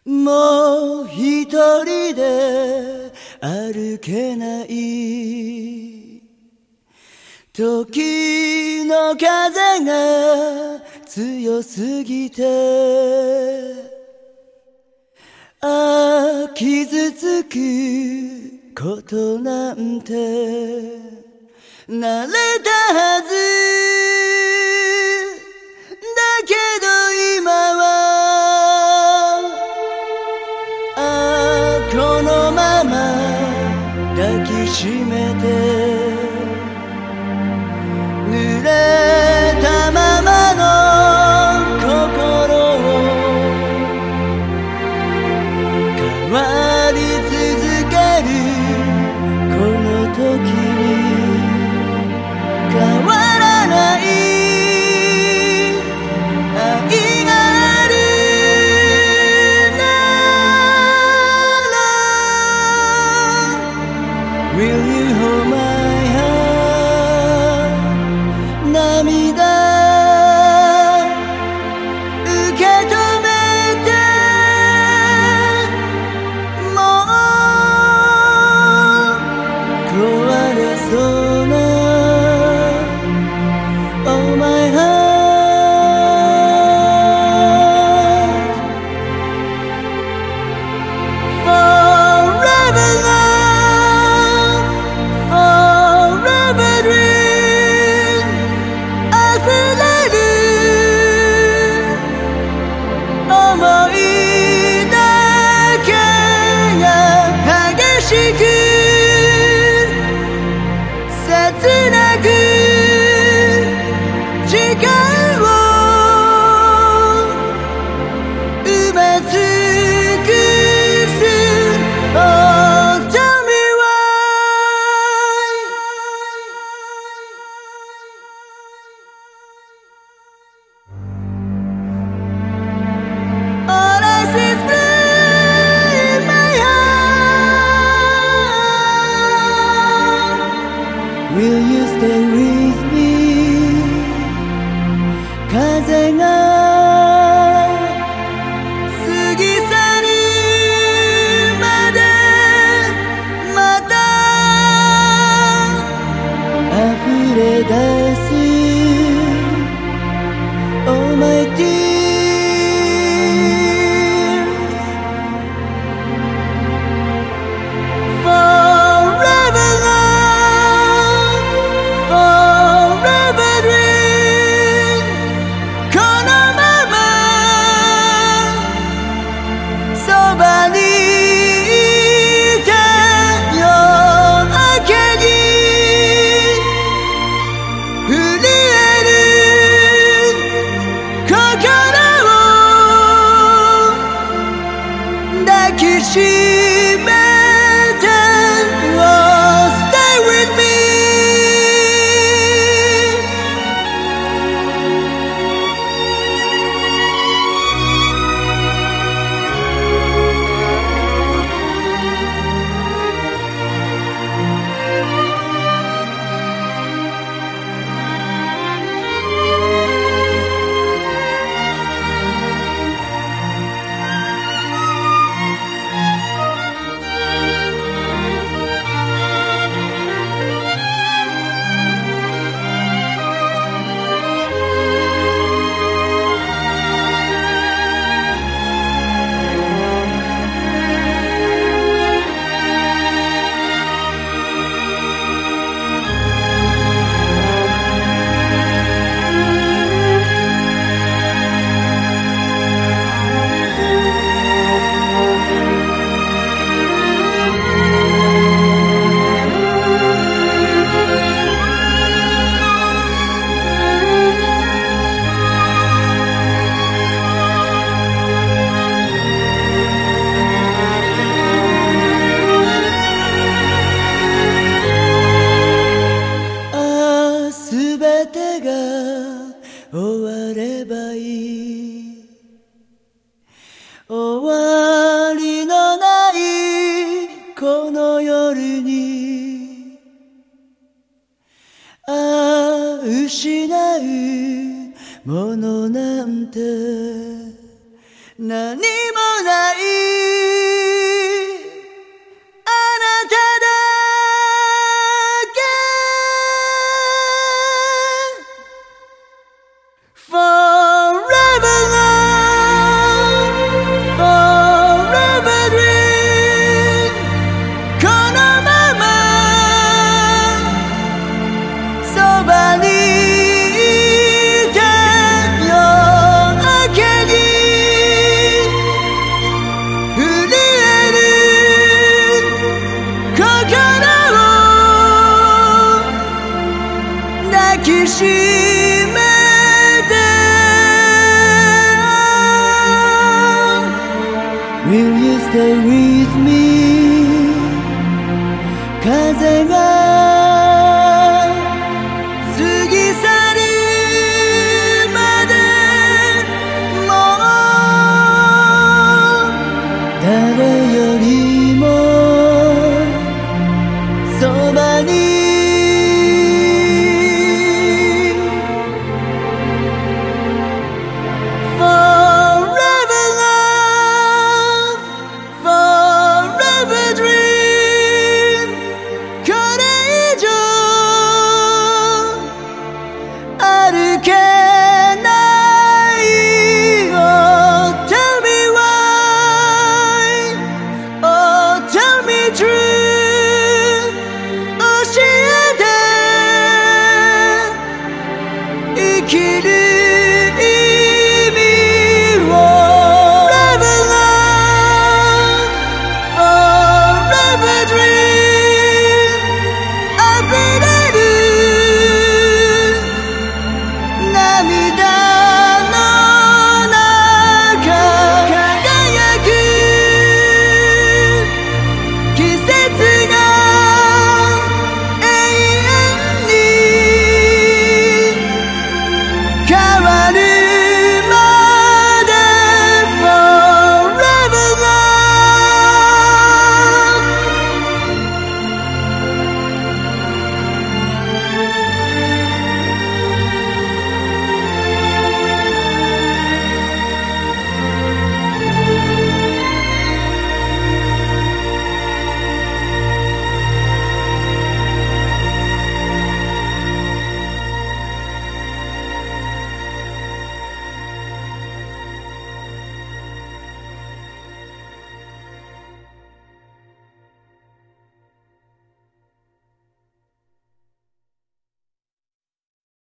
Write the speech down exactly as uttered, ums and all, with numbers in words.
もう一人で歩けない時の風が強すぎてああ傷つくことなんて慣れたはずだけど今はああこのまま抱きしめて濡れたままの心を変わり続けるこの時に変わらない愛があるなら Will you hold my hand 涙受け止めてもう壊れそうな Oh my heart Forever love Forever dream 溢れる想いだけが激しく切なく時間を埋め尽くす Oh tell me why All I see is blue in my heart Will you stay with me 風が過ぎ去るまでまた溢れ出す Oh my tears Forever love Forever dream このままそばにいて夜明けに震える心を抱きしめて Oh stay with me終わればいい終わりのないこの夜にああ失うものなんて何もない Will you stay with me 風が